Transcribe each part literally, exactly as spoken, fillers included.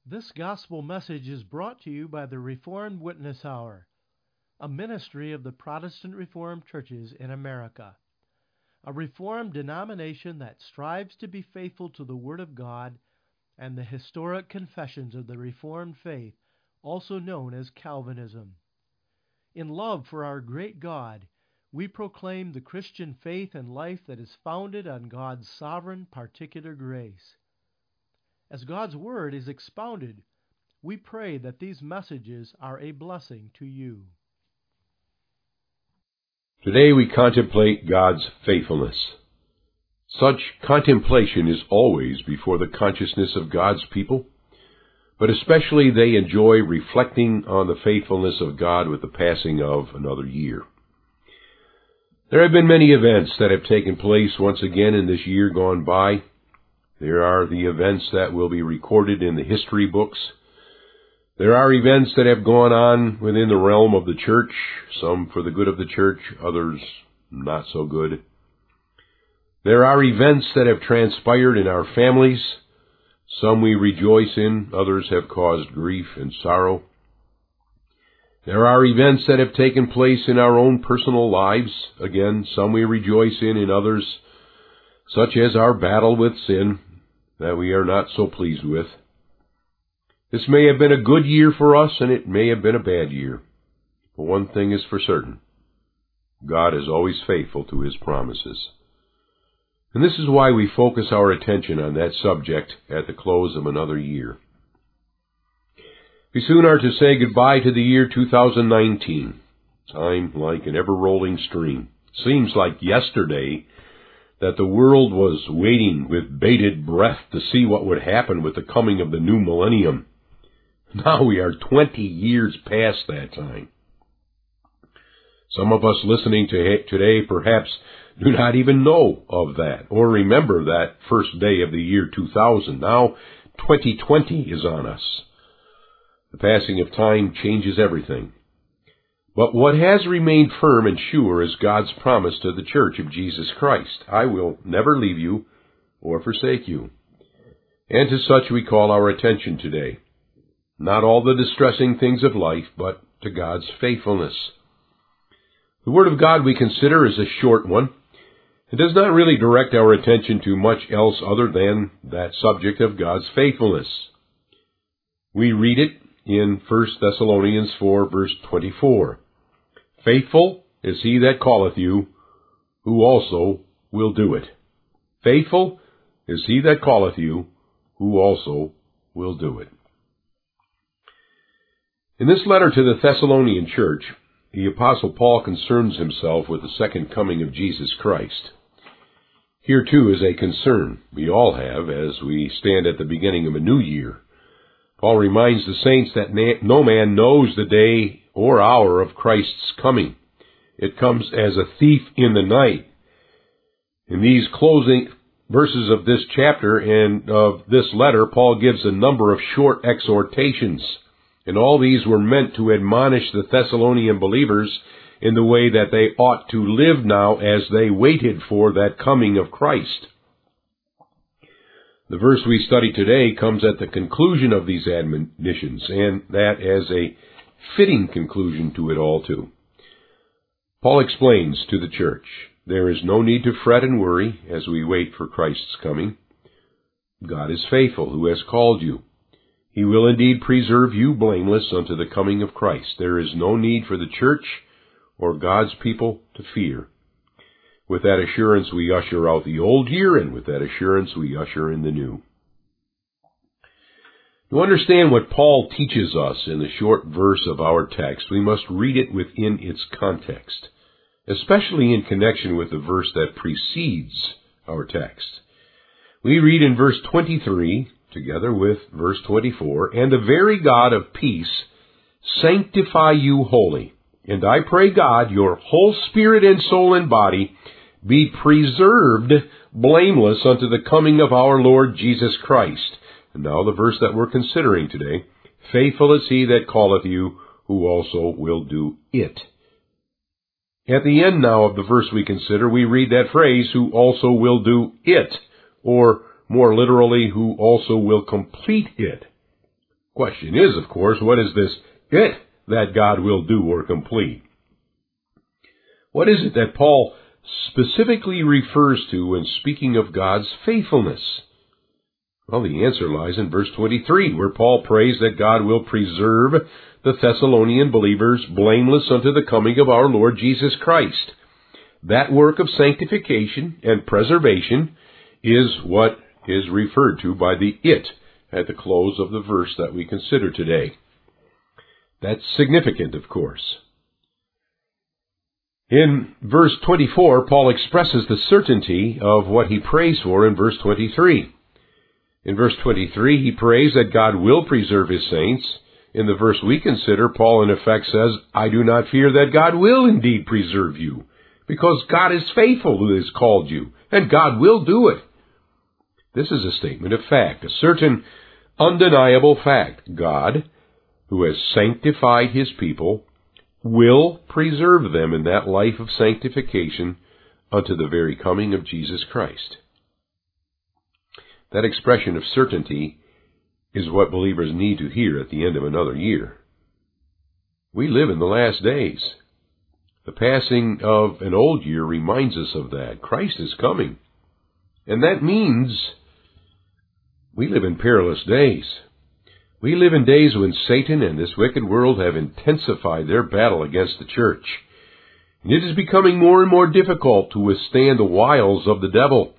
This gospel message is brought to you by the Reformed Witness Hour, a ministry of the Protestant Reformed churches in America, a Reformed denomination that strives to be faithful to the Word of God and the historic confessions of the Reformed faith, also known as Calvinism. In love for our great God, we proclaim the Christian faith and life that is founded on God's sovereign particular grace. As God's Word is expounded, we pray that these messages are a blessing to you. Today we contemplate God's faithfulness. Such contemplation is always before the consciousness of God's people, but especially they enjoy reflecting on the faithfulness of God with the passing of another year. There have been many events that have taken place once again in this year gone by. There are the events that will be recorded in the history books. There are events that have gone on within the realm of the church, some for the good of the church, others not so good. There are events that have transpired in our families. Some we rejoice in, others have caused grief and sorrow. There are events that have taken place in our own personal lives. Again, some we rejoice in, in others, such as our battle with sin, that we are not so pleased with. This may have been a good year for us, and it may have been a bad year. But one thing is for certain. God is always faithful to His promises. And this is why we focus our attention on that subject at the close of another year. We soon are to say goodbye to the year two thousand nineteen. Time like an ever-rolling stream. Seems like yesterday that the world was waiting with bated breath to see what would happen with the coming of the new millennium. Now we are twenty years past that time. Some of us listening to today perhaps do not even know of that or remember that first day of the year two thousand. Now twenty twenty is on us. The passing of time changes everything. But what has remained firm and sure is God's promise to the Church of Jesus Christ. I will never leave you or forsake you. And to such we call our attention today. Not all the distressing things of life, but to God's faithfulness. The Word of God we consider is a short one. It does not really direct our attention to much else other than that subject of God's faithfulness. We read it in First Thessalonians four, verse twenty-four. Faithful is he that calleth you, who also will do it. Faithful is he that calleth you, who also will do it. In this letter to the Thessalonian church, the Apostle Paul concerns himself with the second coming of Jesus Christ. Here, too, is a concern we all have as we stand at the beginning of a new year. Paul reminds the saints that no man knows the day or hour of Christ's coming. It comes as a thief in the night. In these closing verses of this chapter and of this letter, Paul gives a number of short exhortations, and all these were meant to admonish the Thessalonian believers in the way that they ought to live now as they waited for that coming of Christ. The verse we study today comes at the conclusion of these admonitions, and that as a fitting conclusion to it all, too. Paul explains to the church, there is no need to fret and worry as we wait for Christ's coming. God is faithful, who has called you. He will indeed preserve you blameless unto the coming of Christ. There is no need for the church or God's people to fear. With that assurance we usher out the old year, and with that assurance we usher in the new. To understand what Paul teaches us in the short verse of our text, we must read it within its context, especially in connection with the verse that precedes our text. We read in verse twenty-three, together with verse twenty-four, "And the very God of peace sanctify you wholly. And I pray God, your whole spirit and soul and body be preserved blameless unto the coming of our Lord Jesus Christ." And now the verse that we're considering today, "Faithful is he that calleth you, who also will do it." At the end now of the verse we consider, we read that phrase, "who also will do it," or more literally, "who also will complete it." Question is, of course, what is this it that God will do or complete? What is it that Paul specifically refers to when speaking of God's faithfulness? Well, the answer lies in verse twenty-three, where Paul prays that God will preserve the Thessalonian believers blameless unto the coming of our Lord Jesus Christ. That work of sanctification and preservation is what is referred to by the it at the close of the verse that we consider today. That's significant, of course. In verse twenty-four, Paul expresses the certainty of what he prays for in verse twenty-three. In verse twenty-three, he prays that God will preserve his saints. In the verse we consider, Paul in effect says, I do not fear that God will indeed preserve you, because God is faithful who has called you, and God will do it. This is a statement of fact, a certain undeniable fact. God, who has sanctified his people, will preserve them in that life of sanctification unto the very coming of Jesus Christ. That expression of certainty is what believers need to hear at the end of another year. We live in the last days. The passing of an old year reminds us of that. Christ is coming. And that means we live in perilous days. We live in days when Satan and this wicked world have intensified their battle against the church. And it is becoming more and more difficult to withstand the wiles of the devil.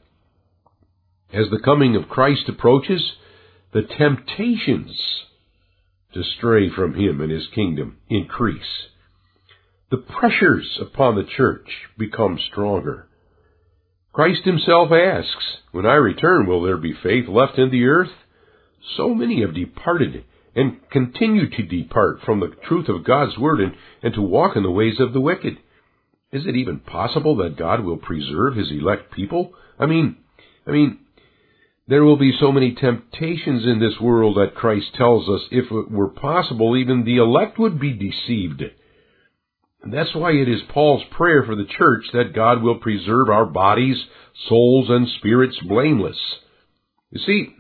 As the coming of Christ approaches, the temptations to stray from him and his kingdom increase. The pressures upon the church become stronger. Christ himself asks, when I return, will there be faith left in the earth? So many have departed and continue to depart from the truth of God's word and, and to walk in the ways of the wicked. Is it even possible that God will preserve his elect people? I mean, I mean, there will be so many temptations in this world that Christ tells us if it were possible, even the elect would be deceived. And that's why it is Paul's prayer for the church that God will preserve our bodies, souls, and spirits blameless. You see,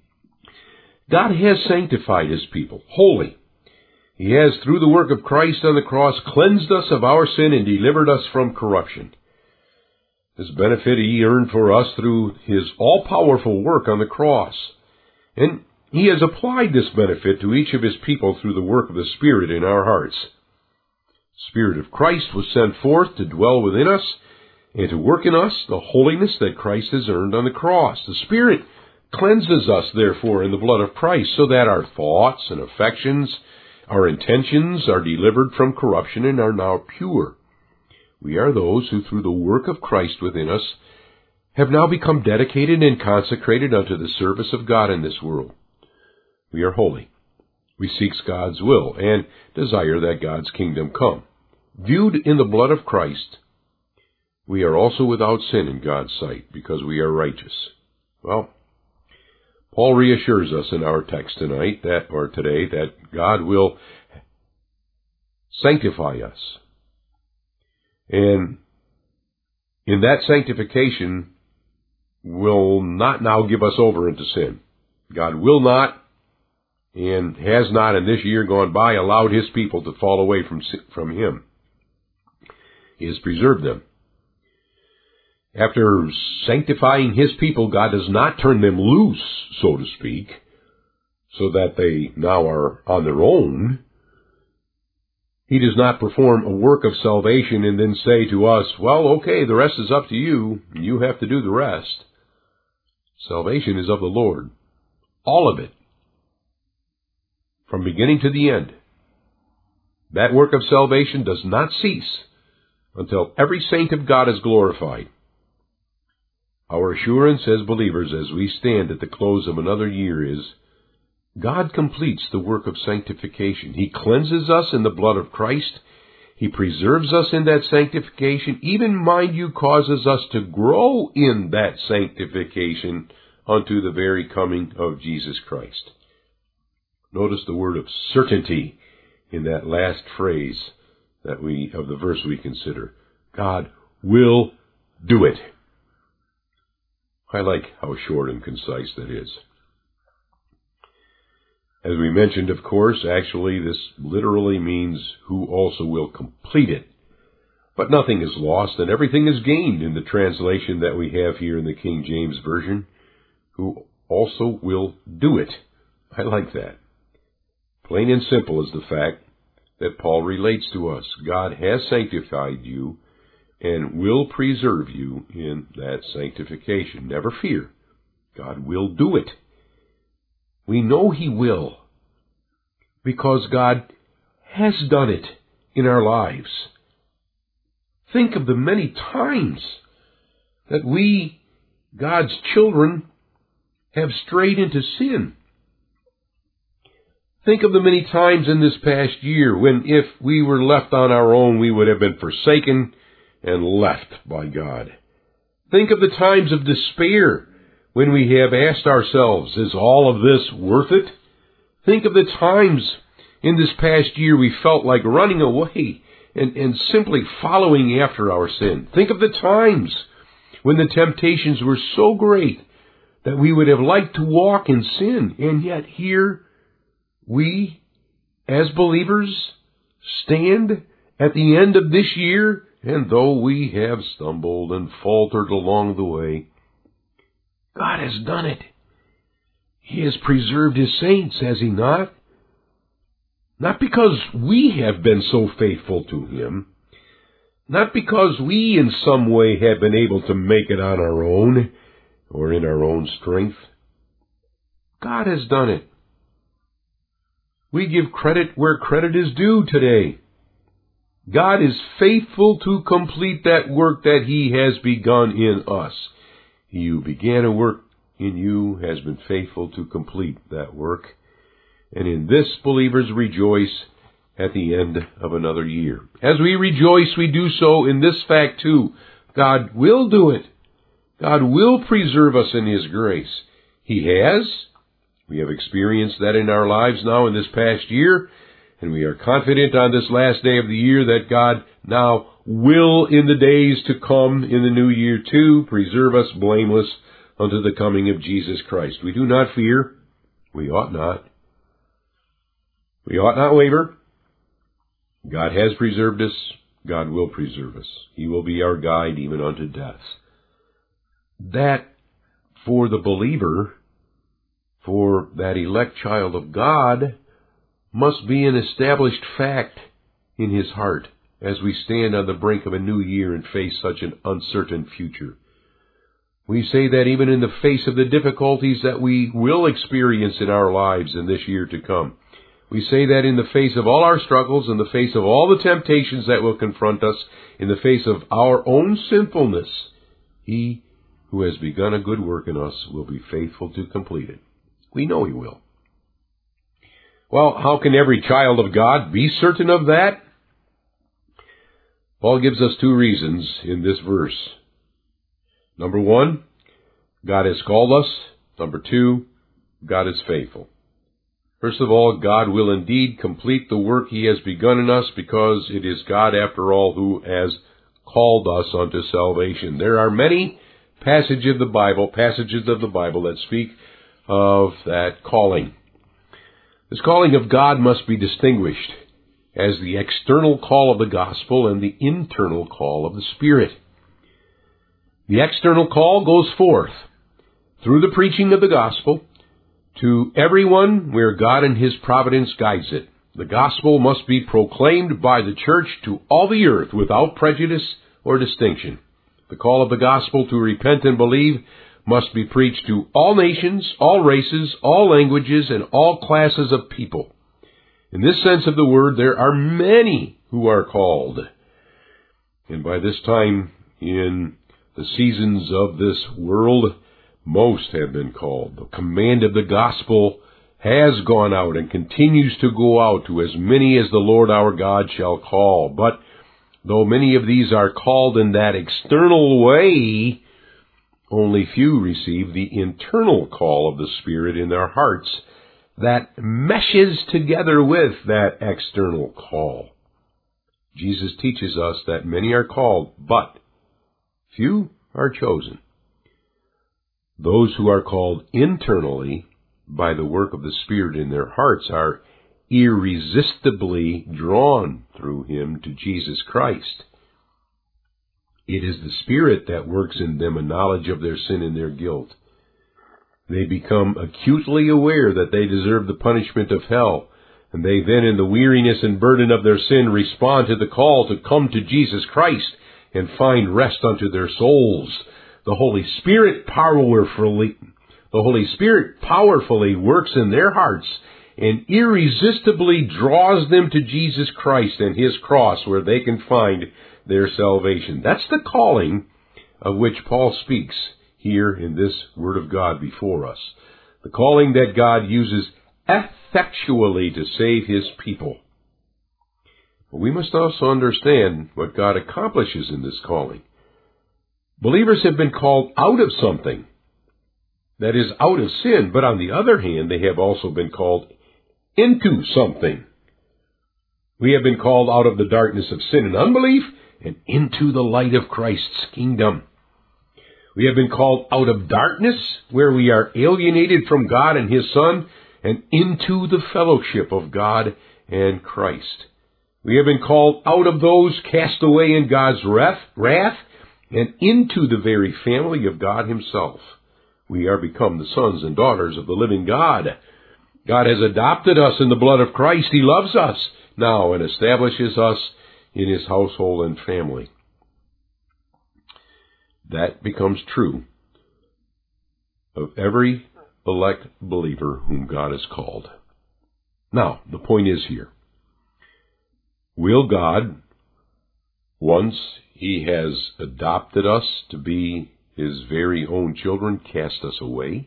God has sanctified his people, holy. He has, through the work of Christ on the cross, cleansed us of our sin and delivered us from corruption. This benefit he earned for us through his all-powerful work on the cross. And he has applied this benefit to each of his people through the work of the Spirit in our hearts. The Spirit of Christ was sent forth to dwell within us and to work in us the holiness that Christ has earned on the cross. The Spirit cleanses us, therefore, in the blood of Christ, so that our thoughts and affections, our intentions are delivered from corruption and are now pure. We are those who, through the work of Christ within us, have now become dedicated and consecrated unto the service of God in this world. We are holy. We seek God's will and desire that God's kingdom come. Viewed in the blood of Christ, we are also without sin in God's sight, because we are righteous. Well, Paul reassures us in our text tonight, that or today, that God will sanctify us. And in that sanctification will not now give us over into sin. God will not, and has not in this year gone by, allowed his people to fall away from, from him. He has preserved them. After sanctifying his people, God does not turn them loose, so to speak, so that they now are on their own. He does not perform a work of salvation and then say to us, well, okay, the rest is up to you. You have to do the rest. Salvation is of the Lord. All of it. From beginning to the end. That work of salvation does not cease until every saint of God is glorified. Our assurance as believers as we stand at the close of another year is, God completes the work of sanctification. He cleanses us in the blood of Christ. He preserves us in that sanctification. Even, mind you, causes us to grow in that sanctification unto the very coming of Jesus Christ. Notice the word of certainty in that last phrase that we of the verse we consider. God will do it. I like how short and concise that is. As we mentioned, of course, actually this literally means who also will complete it. But nothing is lost and everything is gained in the translation that we have here in the King James Version, who also will do it. I like that. Plain and simple is the fact that Paul relates to us. God has sanctified you and will preserve you in that sanctification. Never fear. God will do it. We know He will, because God has done it in our lives. Think of the many times that we, God's children, have strayed into sin. Think of the many times in this past year when, if we were left on our own, we would have been forsaken and left by God. Think of the times of despair when we have asked ourselves, is all of this worth it? Think of the times in this past year we felt like running away and, and simply following after our sin. Think of the times when the temptations were so great that we would have liked to walk in sin, and yet here we, as believers, stand at the end of this year, and though we have stumbled and faltered along the way, God has done it. He has preserved His saints, has He not? Not because we have been so faithful to Him, not because we in some way have been able to make it on our own or in our own strength. God has done it. We give credit where credit is due today. God is faithful to complete that work that He has begun in us. He who began a work in you has been faithful to complete that work. And in this, believers rejoice at the end of another year. As we rejoice, we do so in this fact too. God will do it. God will preserve us in His grace. He has. We have experienced that in our lives now in this past year, and we are confident on this last day of the year that God now will in the days to come in the new year too preserve us blameless unto the coming of Jesus Christ. We do not fear. We ought not. We ought not waver. God has preserved us. God will preserve us. He will be our guide even unto death. That for the believer, for that elect child of God, must be an established fact in his heart as we stand on the brink of a new year and face such an uncertain future. We say that even in the face of the difficulties that we will experience in our lives in this year to come. We say that in the face of all our struggles, in the face of all the temptations that will confront us, in the face of our own sinfulness, He who has begun a good work in us will be faithful to complete it. We know He will. Well, how can every child of God be certain of that? Paul gives us two reasons in this verse. Number one, God has called us. Number two, God is faithful. First of all, God will indeed complete the work He has begun in us, because it is God, after all, who has called us unto salvation. There are many passages of the Bible, passages of the Bible that speak of that calling. This calling of God must be distinguished as the external call of the gospel and the internal call of the Spirit. The external call goes forth through the preaching of the gospel to everyone where God in His providence guides it. The gospel must be proclaimed by the church to all the earth without prejudice or distinction. The call of the gospel to repent and believe must be preached to all nations, all races, all languages, and all classes of people. In this sense of the word, there are many who are called. And by this time in the seasons of this world, most have been called. The command of the gospel has gone out and continues to go out to as many as the Lord our God shall call. But though many of these are called in that external way, only few receive the internal call of the Spirit in their hearts that meshes together with that external call. Jesus teaches us that many are called, but few are chosen. Those who are called internally by the work of the Spirit in their hearts, are irresistibly drawn through him to Jesus Christ. It is the Spirit that works in them a knowledge of their sin and their guilt. They become acutely aware that they deserve the punishment of hell, and they then, in the weariness and burden of their sin, respond to the call to come to Jesus Christ and find rest unto their souls. The Holy Spirit powerfully, the Holy Spirit powerfully works in their hearts and irresistibly draws them to Jesus Christ and his cross, where they can find their salvation. That's the calling of which Paul speaks here in this Word of God before us. The calling that God uses effectually to save his people. But we must also understand what God accomplishes in this calling. Believers have been called out of something, that is, out of sin, but on the other hand, they have also been called into something. We have been called out of the darkness of sin and unbelief and into the light of Christ's kingdom. We have been called out of darkness, where we are alienated from God and his Son, and into the fellowship of God and Christ. We have been called out of those cast away in God's wrath, wrath and into the very family of God himself. We are become the sons and daughters of the living God. God has adopted us in the blood of Christ. He loves us now and establishes us in his household and family. That becomes true of every elect believer whom God has called. Now, the point is here. Will God, once he has adopted us to be his very own children, cast us away?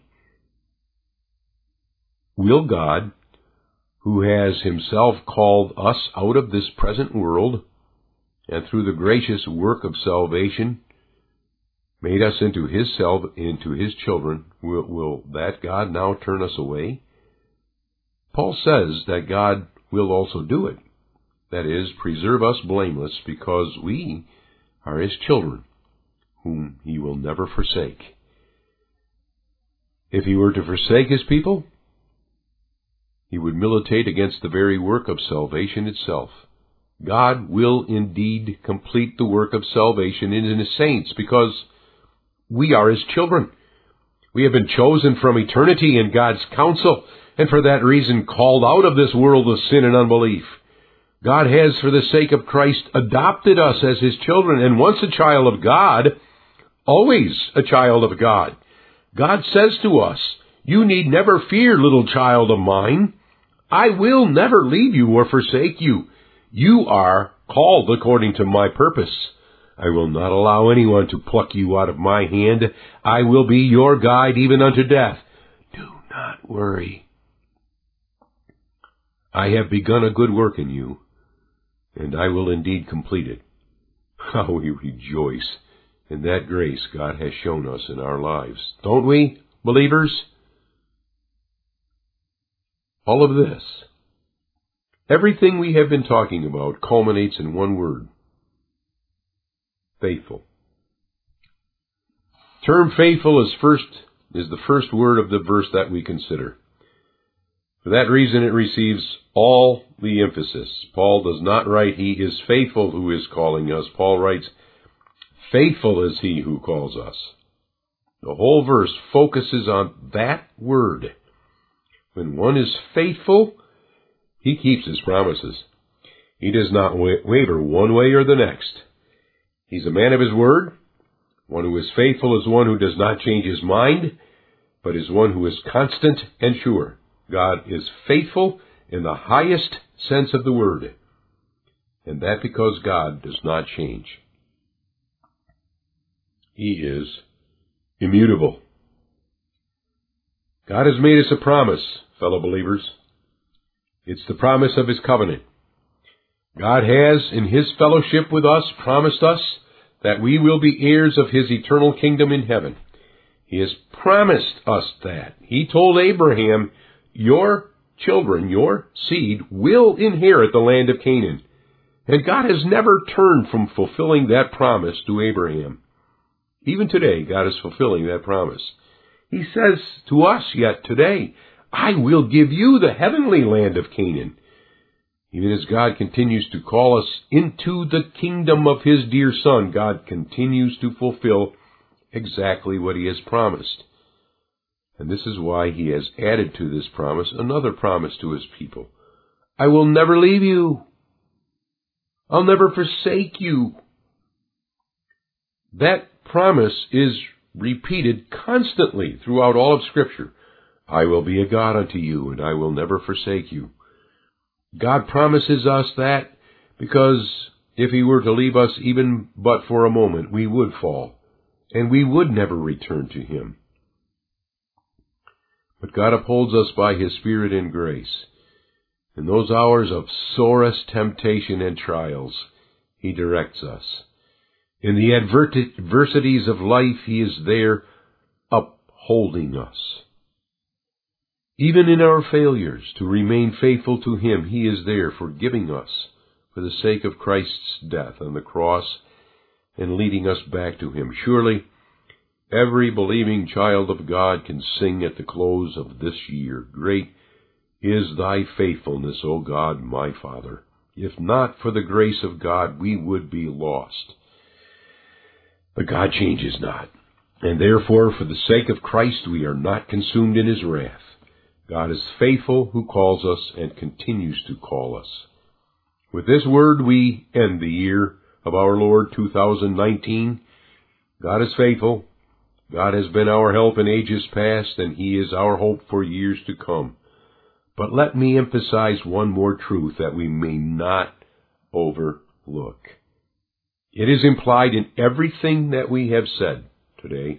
Will God, who has himself called us out of this present world, and through the gracious work of salvation, made us into his self, into his children, will, will that God now turn us away? Paul says that God will also do it. That is, preserve us blameless, because we are his children, whom he will never forsake. If he were to forsake his people, he would militate against the very work of salvation itself. God will indeed complete the work of salvation in his saints, because we are his children. We have been chosen from eternity in God's counsel, and for that reason called out of this world of sin and unbelief. God has, for the sake of Christ, adopted us as his children, and once a child of God, always a child of God. God says to us, "You need never fear, little child of mine. I will never leave you or forsake you. You are called according to my purpose. I will not allow anyone to pluck you out of my hand. I will be your guide even unto death. Do not worry. I have begun a good work in you, and I will indeed complete it." How we rejoice in that grace God has shown us in our lives. Don't we, believers? All of this, everything we have been talking about, culminates in one word: faithful. Term faithful is first is the first word of the verse that we consider. For that reason it receives all the emphasis. Paul does not write, "He is faithful who is calling us." Paul writes, "Faithful is he who calls us." The whole verse focuses on that word. When one is faithful, he keeps his promises. He does not waver one way or the next. He's a man of his word. One who is faithful is one who does not change his mind, but is one who is constant and sure. God is faithful in the highest sense of the word, and that because God does not change. He is immutable. God has made us a promise, fellow believers. It's the promise of his covenant. God has, in his fellowship with us, promised us that we will be heirs of his eternal kingdom in heaven. He has promised us that. He told Abraham, "Your children, your seed, will inherit the land of Canaan." And God has never turned from fulfilling that promise to Abraham. Even today, God is fulfilling that promise. He says to us yet today, I will give you the heavenly land of Canaan. Even as God continues to call us into the kingdom of His dear Son, God continues to fulfill exactly what He has promised. And this is why He has added to this promise another promise to His people. I will never leave you. I'll never forsake you. That promise is repeated constantly throughout all of Scripture. I will be a God unto you, and I will never forsake you. God promises us that because if He were to leave us even but for a moment, we would fall, and we would never return to Him. But God upholds us by His Spirit and grace. In those hours of sorest temptation and trials, He directs us. In the adversities of life, He is there upholding us. Even in our failures to remain faithful to Him, He is there forgiving us for the sake of Christ's death on the cross and leading us back to Him. Surely, every believing child of God can sing at the close of this year, Great is Thy faithfulness, O God, my Father. If not for the grace of God, we would be lost. But God changes not, and therefore, for the sake of Christ, we are not consumed in His wrath. God is faithful who calls us and continues to call us. With this word, we end the year of our Lord two thousand nineteen. God is faithful. God has been our help in ages past, and He is our hope for years to come. But let me emphasize one more truth that we may not overlook. It is implied in everything that we have said today.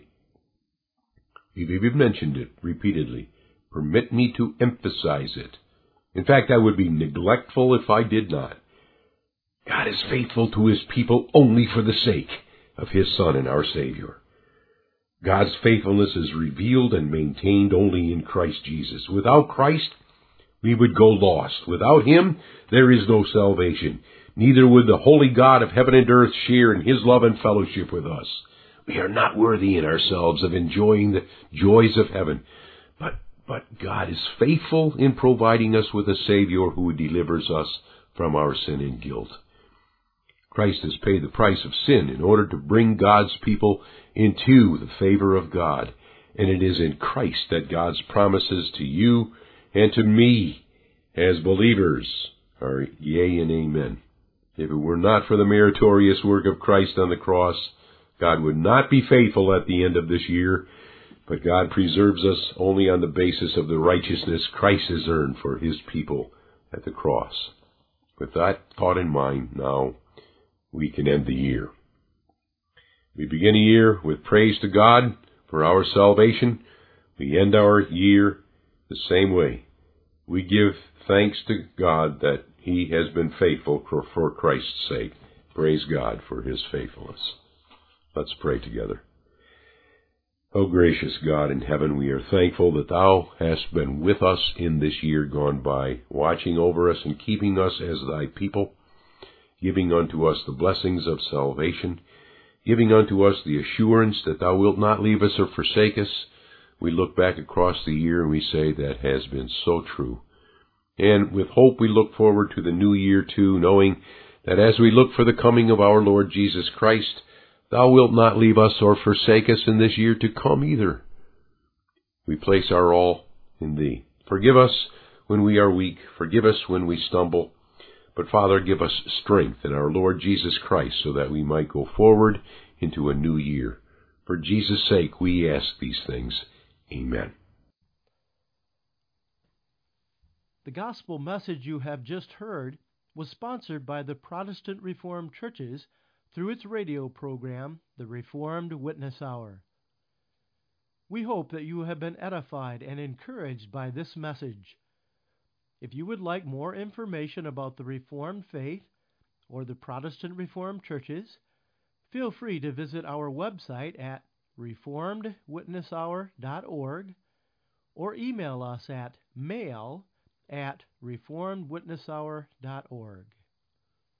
We've even mentioned it repeatedly. Permit me to emphasize it. In fact, I would be neglectful if I did not. God is faithful to His people only for the sake of His Son and our Savior. God's faithfulness is revealed and maintained only in Christ Jesus. Without Christ, we would go lost. Without Him, there is no salvation. Neither would the holy God of heaven and earth share in His love and fellowship with us. We are not worthy in ourselves of enjoying the joys of heaven. But, but God is faithful in providing us with a Savior who delivers us from our sin and guilt. Christ has paid the price of sin in order to bring God's people into the favor of God. And it is in Christ that God's promises to you and to me as believers are yea and amen. If it were not for the meritorious work of Christ on the cross, God would not be faithful at the end of this year, but God preserves us only on the basis of the righteousness Christ has earned for His people at the cross. With that thought in mind, now we can end the year. We begin a year with praise to God for our salvation. We end our year the same way. We give thanks to God that He has been faithful for, for Christ's sake. Praise God for His faithfulness. Let's pray together. O gracious God in heaven, we are thankful that Thou hast been with us in this year gone by, watching over us and keeping us as Thy people, giving unto us the blessings of salvation, giving unto us the assurance that Thou wilt not leave us or forsake us. We look back across the year and we say that has been so true. And with hope we look forward to the new year too, knowing that as we look for the coming of our Lord Jesus Christ, Thou wilt not leave us or forsake us in this year to come either. We place our all in Thee. Forgive us when we are weak. Forgive us when we stumble. But Father, give us strength in our Lord Jesus Christ so that we might go forward into a new year. For Jesus' sake we ask these things. Amen. The gospel message you have just heard was sponsored by the Protestant Reformed Churches through its radio program, The Reformed Witness Hour. We hope that you have been edified and encouraged by this message. If you would like more information about the Reformed faith or the Protestant Reformed Churches, feel free to visit our website at reformed witness hour dot org or email us at mail at reformed witness hour dot org.